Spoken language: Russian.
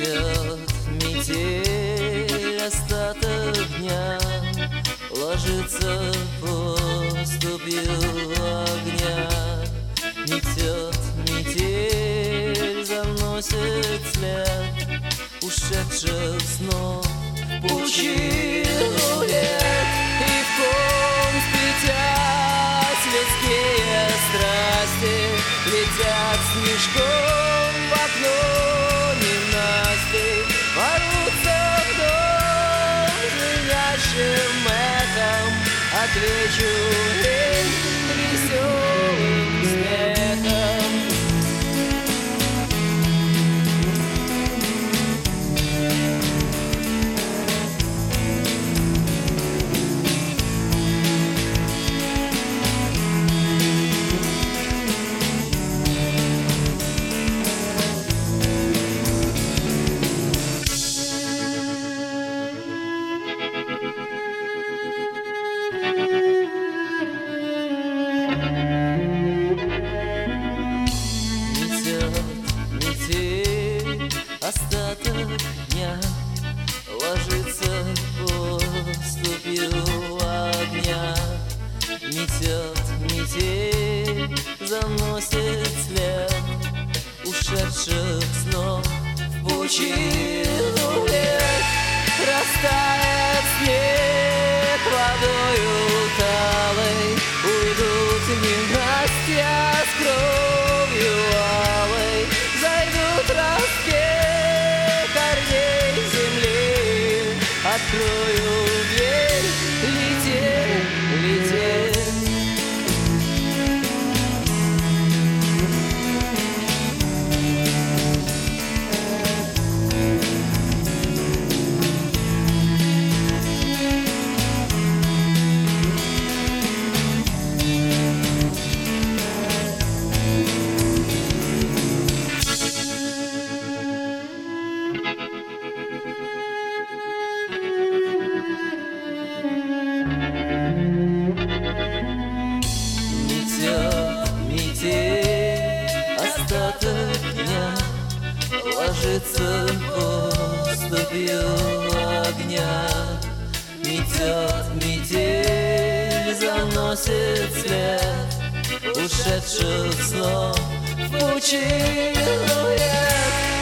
Метет метель, остаток дня ложится поступью огня. Метет метель, заносит след ушедших снов в пучину лет. И в ком сплетясь людские страсти летят снежком в окно ненастей, ворвутся в дом звенящим эхом. Отвечу им веселым смехом. Остаток дня ложится поступью огня. Метет метель, заносит след ушедших снов в пучину лет. Растает снег водою талой, уйдут ненастья с кровью алой. Зайдут ростки корней земли, открою дверь, лететь, лететь. Остаток дня ложится поступью огня. Метет метель, заносит след ушедших снов в пучину лет.